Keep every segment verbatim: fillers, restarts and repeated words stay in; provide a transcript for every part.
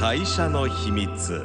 会社の秘密。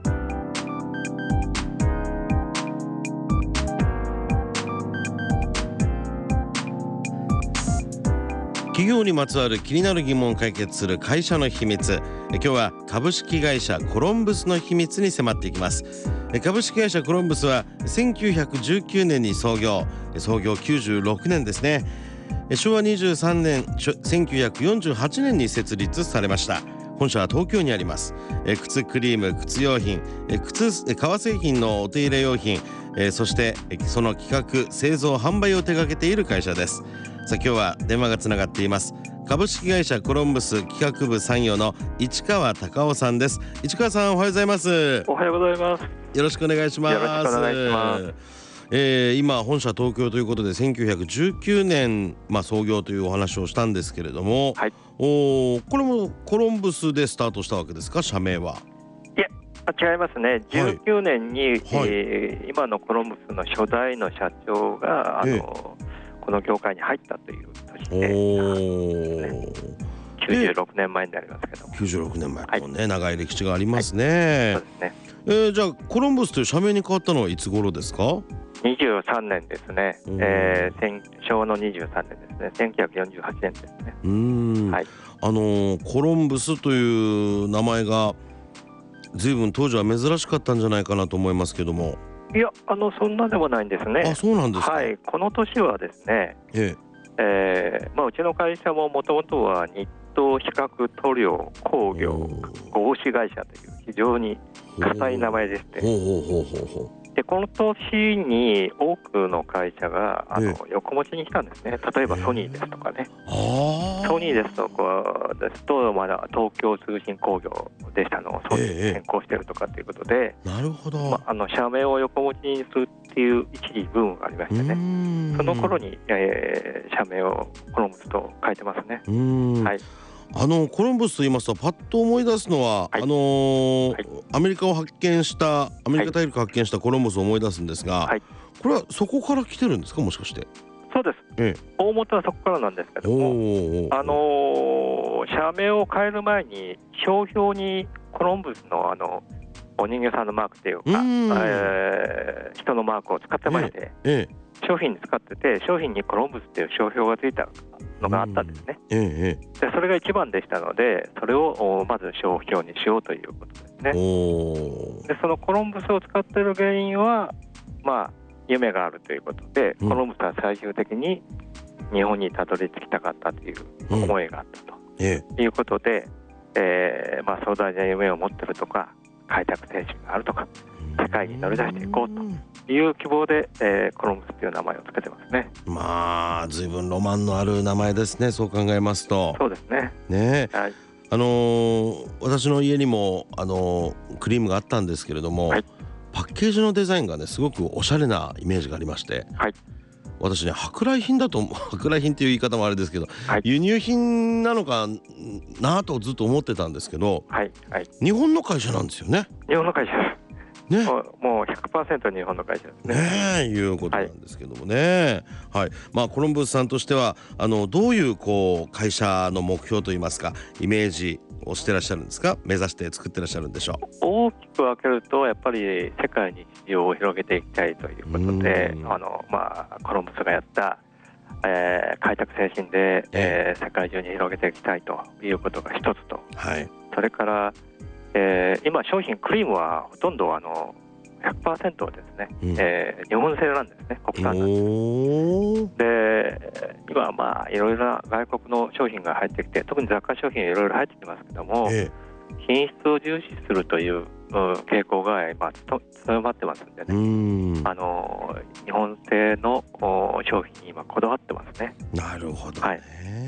企業にまつわる気になる疑問を解決する会社の秘密。今日は株式会社コロンブスの秘密に迫っていきます。株式会社コロンブスはせんきゅうひゃくじゅうきゅうねんに創業、創業きゅうじゅうろくねんですね。しょうわにじゅうさんねん、せんきゅうひゃくよんじゅうはちねんに設立されました。本社は東京にあります。靴クリーム、靴用品、靴革製品のお手入れ用品、そしてその企画製造販売を手掛けている会社です。さあ今日は電話がつながっています。株式会社コロンブス企画部参与の市川隆夫さんです。市川さん、おはようございます。 おはようございます。 よろしくお願いします。 よろしくお願いします。 えー、今本社東京ということでせんきゅうひゃくじゅうきゅうねん、まあ、創業というお話をしたんですけれども、 はい、 おこれもコロンブスでスタートしたわけですか、社名は。 いや違いますね。じゅうきゅうねんに、はいえー、今のコロンブスの初代の社長があの、えーこの業界に入ったという年で、ね、きゅうじゅうろくねんまえになりますけども、 きゅうじゅうろくねんまえ、もうね、はい、長い歴史がありますね。はい、そうですね。えー、じゃあコロンブスという社名に変わったのはいつ頃ですか？ にじゅうさんねんですね。えー、昭和のにじゅうさんねんですね。せんきゅうひゃくよんじゅうはちねんですね。 うーん、はい、あのー、コロンブスという名前が随分当時は珍しかったんじゃないかなと思いますけども。 いやあのそんなでもないんですね。 あ、そうなんですか。 はい、この年はですね、えええーまあ、うちの会社ももともとは日東比較塗料工業合資会社という非常に固い名前でして、でこの年に多くの会社があの横持ちに来たんですね。例えばソニーですとかね、ソニーですとかですとまだ東京通信工業でしたのをソニーに変更しているとかということで、 なるほど、 まあ、あの社名を横持ちにするっていう一時ブームがありましてね、その頃に、えー、社名をコロンブスと変えてますね。 うーん、はい、あのコロンブスと言いますとパッと思い出すのは、はい、あのーはい、アメリカを発見したアメリカ大陸を発見したコロンブスを思い出すんですが、はい、これはそこから来てるんですか、もしかして。 そうです、ええ、大元はそこからなんですけども、あのー、社名を変える前に商標にコロンブスのあのお人形さんのマークというか、えー、人のマークを使ってまして、ええ、商品に使ってて、商品にコロンブスという商標がついたのがあったんですね。ええ、でそれが一番でしたので、それをまず商標にしようということですね。でそのコロンブスを使っている原因は、まあ、夢があるということで、うん、コロンブスは最終的に日本にたどり着きたかったという思いがあったと、うんええ、いうことで、えーまあ、壮大な夢を持っているとか開拓精神があるとか、世界に乗り出していこうという希望で、えー、コロンブスという名前をつけてますね。 まあ随分ロマンのある名前ですね、そう考えますと。 そうですね。 ねえ、 はい、 あのー、私の家にも、あのー、クリームがあったんですけれども、はい、パッケージのデザインがねすごくおしゃれなイメージがありまして、はい、私ね舶来品だと舶来品っていう言い方もあれですけど、はい、輸入品なのかなとずっと思ってたんですけど、はいはい、日本の会社なんですよね。 日本の会社です、ね、もう、もう ひゃくパーセント 日本の会社ですね。 ねえいうことなんですけどもね、はいはい、まあ、コロンブスさんとしてはあのどういうこう会社の目標といいますかイメージをしてらっしゃるんですか、目指して作ってらっしゃるんでしょう。 大きく分けるとやっぱり世界に市場を広げていきたいということで、あの、まあ、コロンブスがやった、えー、開拓精神で、えー、世界中に広げていきたいということが一つと、はい、それから、えー、今商品クリームはほとんどあの ひゃくパーセント ですね、うんえー、日本製なんですね、国産なんです。で今はまあいろいろな外国の商品が入ってきて、特に雑貨商品いろいろ入ってきますけども、ええ、品質を重視するという傾向が今強まってますんでね、うんあの日本製の商品に今こだわってますね。 なるほどね、はい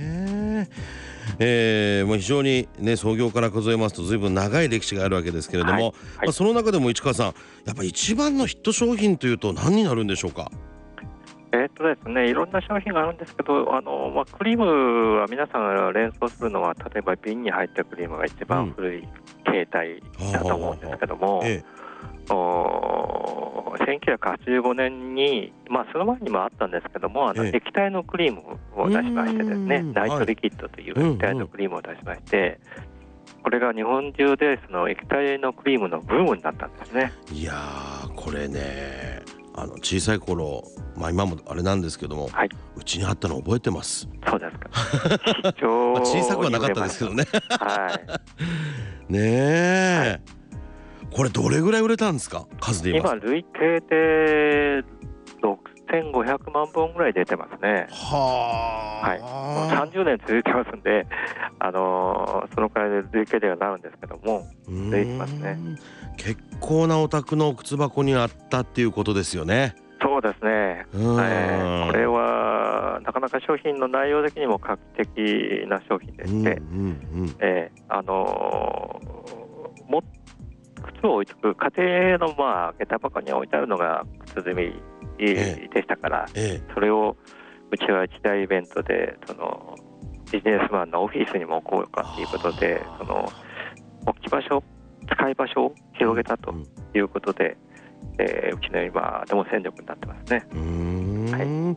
えーまあ、非常に、ね、創業から数えますと随分長い歴史があるわけですけれども、はいはいまあ、その中でも市川さんやっぱり一番のヒット商品というと何になるんでしょうか。 えーっとですね、いろんな商品があるんですけど、あの、まあ、クリームは皆さんが連想するのは例えば瓶に入ったクリームが一番古い形態だと思うんですけども、うんええ、せんきゅうひゃくはちじゅうごねんに、まあ、その前にもあったんですけども、あのええ液体のクリームを出しましてですね、ナイトリキッドという液体のクリームを出しまして、 これが日本中でその液体のクリームのブームになったんですね。 いやーこれね、あの小さい頃、まあ今もあれなんですけども、 はい、 うちにあったの覚えてます。 そうですか。非常にまあ小さくはなかったですけどね。 はい。ねえ、はい、これどれぐらい売れたんですか、数で言います今累計でろくせんごひゃくまんぼんぐらい出てますね。 はあ、 はい、もうさんじゅうねん続いてますんで、あのー、そのくらいで累計ではなるんですけども、出てますね。 結構なお宅の靴箱にあったっていうことですよね。 そうですね、えー、これはなかなか商品の内容的にも画期的な商品でして、うんうんうん、えー、あのー、も靴を置いてく家庭のまあ下駄箱に置いてあるのが靴積みでしたから、ええ、それをうちは一大イベントでそのビジネスマンのオフィスにも置こうかということで、その置き場所、使い場所を広げたということで、うんえー、うちの今でも戦力になってますね。 うーん、はい、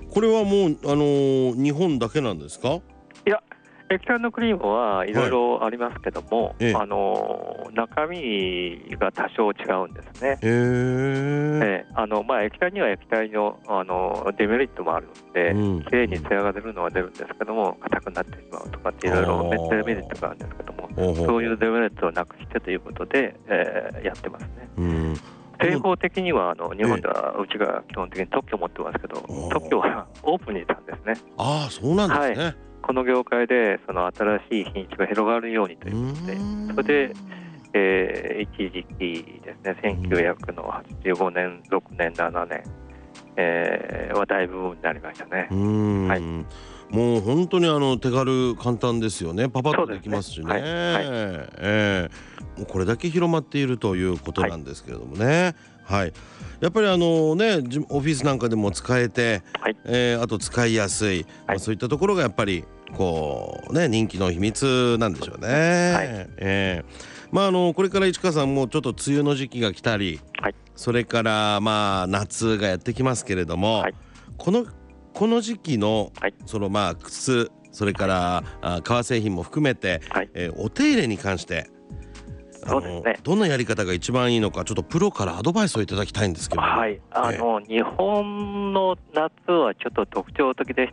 これはもう、あのー、日本だけなんですか？ いや、液体のクリームはいろいろありますけども、はい、あの中身が多少違うんですね。 へー、 えーあのまあ、液体には液体 の, あのデメリットもあるので、うん、きれいにツヤが出るのは出るんですけども、硬くなってしまうとかっていろいろデメリットがあるんですけども、そういうデメリットをなくしてということで、えー、やってますね。うん、製法的にはあの日本ではうちが基本的に特許を持ってますけど、特許はオープンにしたんですね。 ああ、そうなんですね。はい、 この業界でその新しい品種が広がるようにということで、それで、えー、一時期ですね、せんきゅうひゃくはちじゅうごねん、ろくねん、ななねん、えー、は大ブームになりましたね。 うーん、はい、もう本当にあの手軽簡単ですよね。パパッとできますしね。はいはい、えー、もうこれだけ広まっているということなんですけれどもね。はい、はい、やっぱりあのね、オフィスなんかでも使えて、はい、えー、あと使いやすい、はい、まあ、そういったところがやっぱりこうね、人気の秘密なんでしょうね。はい、えーまあ、あのこれから市川さんもちょっと梅雨の時期が来たり、はい、それからまあ夏がやってきますけれども、はい、このこの時期の、はい、そのまあ靴、それから、はい、革製品も含めて、はい、えー、お手入れに関してそうですね、 どんなやり方が一番いいのか、ちょっとプロからアドバイスをいただきたいんですけども。 はい、あの、えー、日本の夏はちょっと特徴的でして、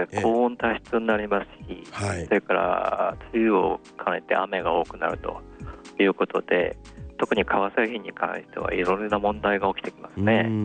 高温多湿になりますし、えーはい、それから梅雨を兼ねて雨が多くなるということで、特に革製品に関してはいろいろな問題が起きてきますね。うん、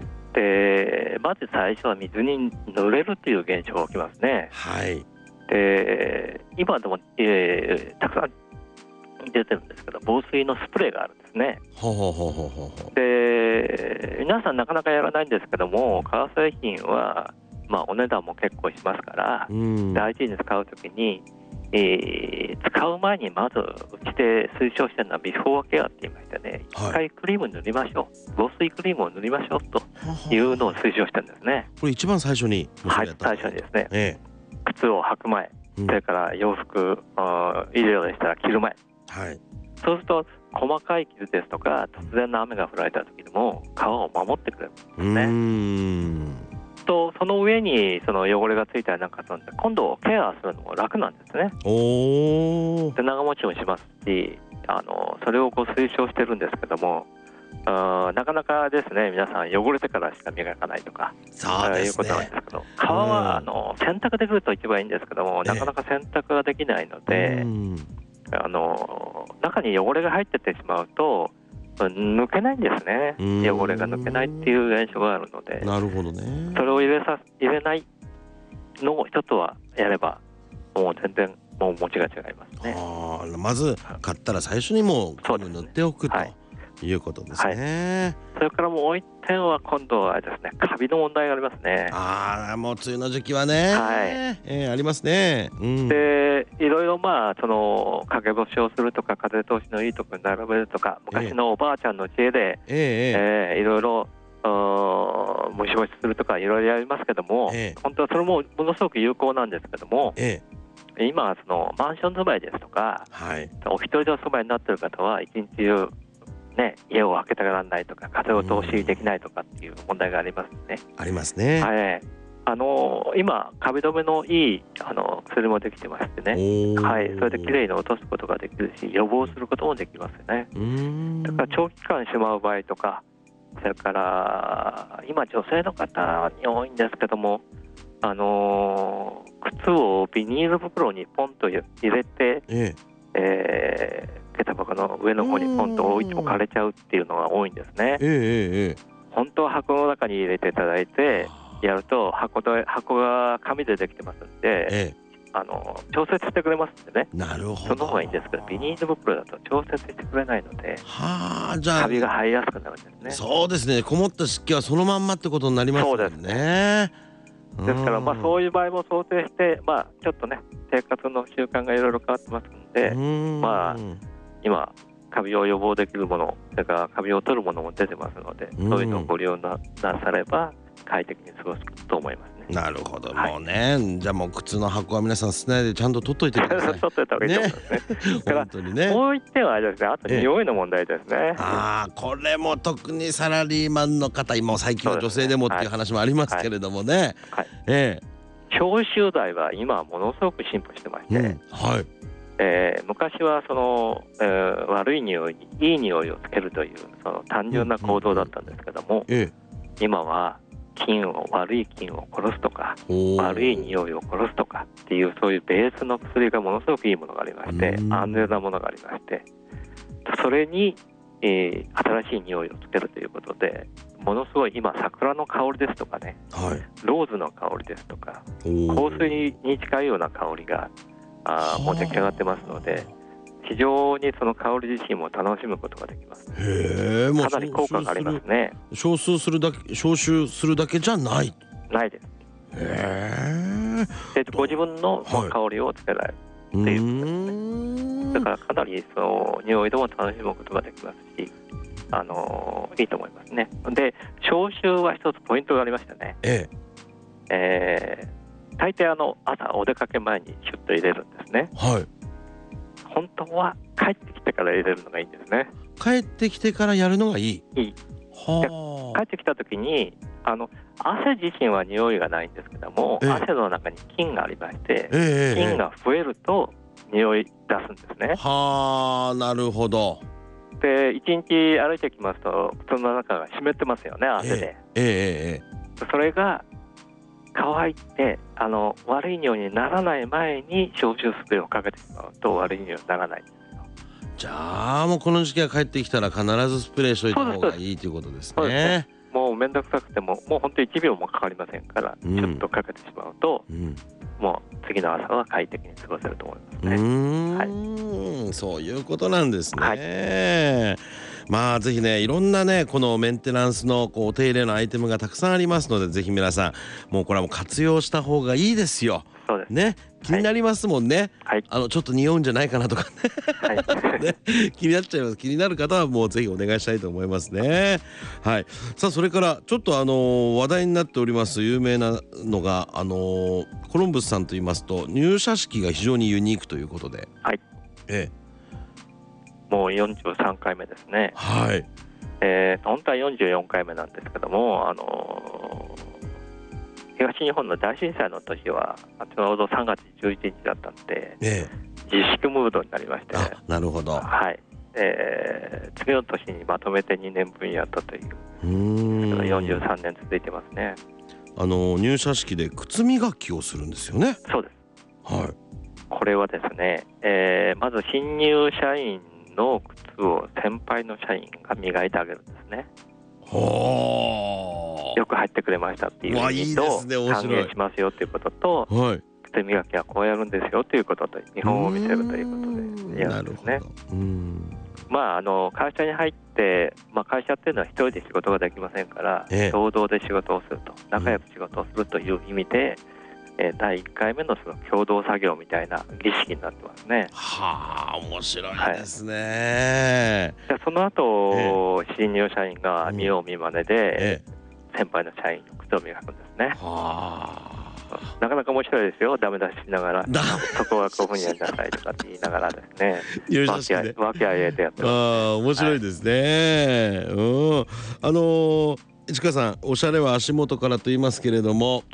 でまず最初は水に濡れるという現象が起きますね。はい、で今でも、えー、たくさん出てるんですけど、防水のスプレーがあるんですね。ほうほうほうほうほう。で皆さんなかなかやらないんですけども、革製品は、まあ、お値段も結構しますから、うん、大事に使うときに、えー、使う前にまずうちで推奨してるのはビフォーケアって言いましてね、はい、一回クリーム塗りましょう、防水クリームを塗りましょうというのを推奨してるんですね。 これ一番最初にはい、最初にですね、ええ、靴を履く前、うん、それから洋服入れるようでしたら着る前、はい、そうすると細かい傷ですとか突然の雨が降られた時にも革を守ってくれるんですね。うーんとその上にその汚れがついたりなんかするんで、今度ケアするのも楽なんですね。おで長持ちもしますし、あのそれをこう推奨してるんですけども、あなかなかですね、皆さん汚れてからしか磨かないとか、そうですね、いうことなんですけど、革はあの洗濯できると一番いいんですけども、なかなか洗濯ができないので、あの中に汚れが入っててしまうと抜けないんですね。汚れが抜けないっていう現象があるので、 なるほどね。 それを入れさ入れないのを一つはやれば、もう全然もう持ちが違いますね。 あまず買ったら最初にもうこれ塗っておくということですね。 はい、それからもう一点は今度はですね、カビの問題がありますね。 ああ、もう梅雨の時期はね、はい、えー、ありますね。 うん、でいろいろまあその陰干しをするとか風通しのいいところに並べるとか、昔のおばあちゃんの知恵で、えーえー、いろいろ虫干しするとかいろいろやりますけども、えー、本当はそれもものすごく有効なんですけども、えー、今そのマンション住まいですとか、はい、お一人でお住まいになっている方は一日中ね、家を開けてられないとか風を通しできないとかっていう問題がありますね。 ありますね。 はい、 あの今壁止めのいいあの薬もできてましてね、はい、それできれいに落とすことができるし予防することもできますよね。だから長期間しまう場合とか、それから今女性の方に多いんですけども、あの靴をビニール袋にポンと入れて、えええー、下駄箱の上の方にポンと置いて置かれちゃうっていうのが多いんですね。ええええ、本当は箱の中に入れていただいてやると 箱, で箱が紙でできてますんで、ええ、あの調節してくれますんでね。 なるほど。 その方がいいんですけど、ビニール袋だと調節してくれないので、 はあ、じゃあカビが生えやすくなるんですね。 そうですね、こもった湿気はそのまんまってことになりますもんね。そうですね。 ですから、まあ、そういう場合も想定して、まあ、ちょっとね生活の習慣がいろいろ変わってますので、まあ、今カビを予防できるもの、それからカビを取るものも出てますので、そういうのをご利用 な, なされば快適に過ごすと思いますね。 なるほど、はい、もうね、じゃあもう靴の箱は皆さん捨てないでちゃんと取っといてください。 取っといた方がいいと思いますね。ね本当にね。もう一点はあれですね、あと匂いの問題ですね。 ああ、これも特にサラリーマンの方、今最近は女性でもっていう話もありますけれどもね。はいはいはい、ええ、消臭剤は今ものすごく進歩してまして、うん、はい、えー、昔はその、えー、悪い匂いにいい匂いをつけるというその単純な行動だったんですけども、うんうんうん、今は菌を悪い菌を殺すとか悪い匂いを殺すとかっていうそういうベースの薬がものすごくいいものがありまして、安全なものがありまして、それに、えー、新しい匂いをつけるということで、ものすごい今桜の香りですとかね、はい、ローズの香りですとか香水に近いような香りがあもう出来上がってますので、非常にその香り自身も楽しむことができます。へー、かなり効果がありますね。 消臭するだけ、消臭するだけじゃないないです。へー、でご自分の香りをつけられるっていうことですね。だからかなりその匂いでも楽しむことができますし、あのー、いいと思いますね。で消臭は一つポイントがありましたね。えええー、大抵あの朝お出かけ前にシュッと入れるんですね。はい。本当は帰ってきてから入れるのがいいんですね。 帰ってきてからやるのがいい。 いい。はあ。帰ってきた時にあの汗自身は匂いがないんですけども、ええ、汗の中に菌がありまして、ええ、菌が増えると匂い出すんですね。 はあ、なるほど。 で一日歩いてきますと靴の中が湿ってますよね、汗で。ええええ、それが乾いてあの悪い匂いにならない前に消臭スプレーをかけてしまうと悪い匂いにならないんですよ。 じゃあもうこの時期が帰ってきたら必ずスプレーしといた方がいいということですね。そうですね。 もうめんどくさくてももう本当にいちびょうもかかりませんから、うん、ちょっとかけてしまうと、うん、もう次の朝は快適に過ごせると思いますね。うーん、 はい、そういうことなんですね。はい、まあぜひね、いろんなねこのメンテナンスのこうお手入れのアイテムがたくさんありますので、ぜひ皆さんもうこれはもう活用した方がいいですよ。 そうですね、気になりますもんね。はい、あのちょっと匂うんじゃないかなとかね、はい、ね気になっちゃいます。気になる方はもうぜひお願いしたいと思いますね。はい。さあそれからちょっとあのー、話題になっております有名なのがあのー、コロンブスさんと言いますと入社式が非常にユニークということで、はい、ええ、もうよんじゅうさんかいめですね。 はい。 えー、本当はよんじゅうよんかいめなんですけども、あのー東日本の大震災の年はちょうどさんがつじゅういちにちだったので、ええ、自粛ムードになりまして、ね、 あ、なるほど。 はい、えー、次の年にまとめてにねんぶんやったという、うーん、よんじゅうさんねん続いてますね。 あの入社式で靴磨きをするんですよね。 そうです。 はい。これはですね、えー、まず新入社員の靴を先輩の社員が磨いてあげるんですね。はあ、よく入ってくれましたっていう意味と還元しますよということと、はい、靴磨きはこうやるんですよということと見本を見せるということでやるんですね。うん、まあ、あの会社に入って、まあ、会社っていうのは一人で仕事ができませんから、ええ、共同で仕事をすると、仲良く仕事をするという意味で、うん、えー、だいいっかいめのその共同作業みたいな儀式になってますね。 はあ、面白いですね。 はい、その後、ええ、新入社員が見よう見まねで、ええ、先輩の社員の靴を磨くんですね。はあ、なかなか面白いですよ。ダメ出ししながらそこはこういうふうにやりなさいとかって言いながらですね和気あい和気あいあいとやってます。 あ、面白いですね。はい、うん、あのー、市川さん、おしゃれは足元からと言いますけれども、はい、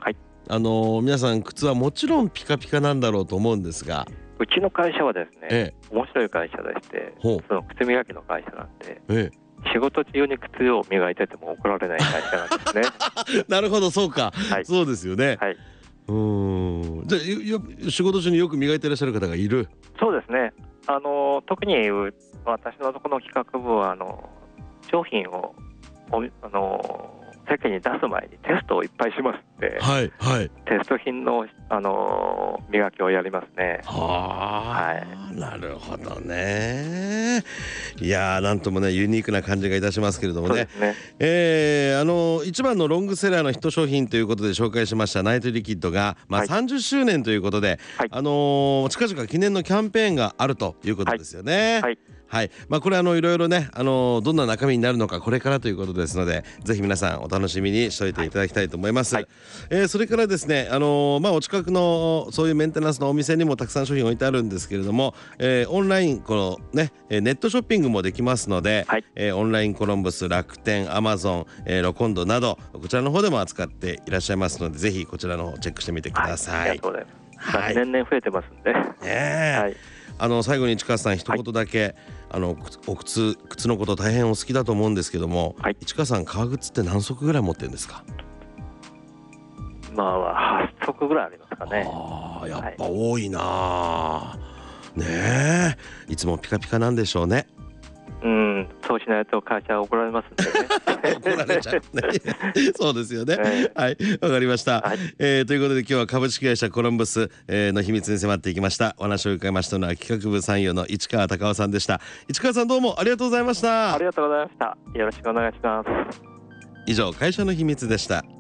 あのー、皆さん靴はもちろんピカピカなんだろうと思うんですが、 うちの会社はですね、 ええ、 面白い会社でして、その靴磨きの会社なんで、 ええ、 仕事中に靴を磨いてても怒られない会社なんですね。 なるほど、そうか、はい、そうですよね。 はい、 うーん、じゃあ仕事中によく磨いていらっしゃる方がいる？ そうですね。あの特に私のところの企画部はあの商品をあの世間に出す前にテストをいっぱいしますって、はいはい、テスト品の、あのー、磨きをやりますね。 はあ、はい、なるほどね。いやー、なんともねユニークな感じがいたしますけれどもね。そうですね。えー、あのー、一番のロングセラーのヒット商品ということで紹介しましたナイトリキッドが、まあ、さんじゅっしゅうねんということで、はい、あのー、近々記念のキャンペーンがあるということですよね。はいはい、はい、まあ、これあのいろいろね、あのどんな中身になるのかこれからということですので、ぜひ皆さんお楽しみにしておいていただきたいと思います。はい、えー、それからですね、あのー、まあお近くのそういうメンテナンスのお店にもたくさん商品置いてあるんですけれども、えー、オンラインこのねネットショッピングもできますので、はい、えー、オンラインコロンブス、楽天、アマゾン、えー、ロコンドなどこちらの方でも扱っていらっしゃいますので、ぜひこちらの方チェックしてみてください。はい、ありがとうございます。はい、年々増えてますんで、ね、はい、あの最後に市川さん一言だけ、はい、あのお靴靴のこと大変お好きだと思うんですけども、はい、市川さん革靴って何足ぐらい持ってるんですか？ 今ははっ足ぐらいありますかね。 あー、やっぱ多いな、はい、ねえ、いつもピカピカなんでしょうね。うん、 そうしないと会社は怒られますんでね。 怒られちゃうね。そうですよね。はい、わかりました。はい、えー、ということで今日は株式会社コロンブス、えー、の秘密に迫っていきました。お話を伺いましたのは企画部参与の市川隆夫さんでした。市川さん、どうもありがとうございました。 ありがとうございました。よろしくお願いします。 以上、会社の秘密でした。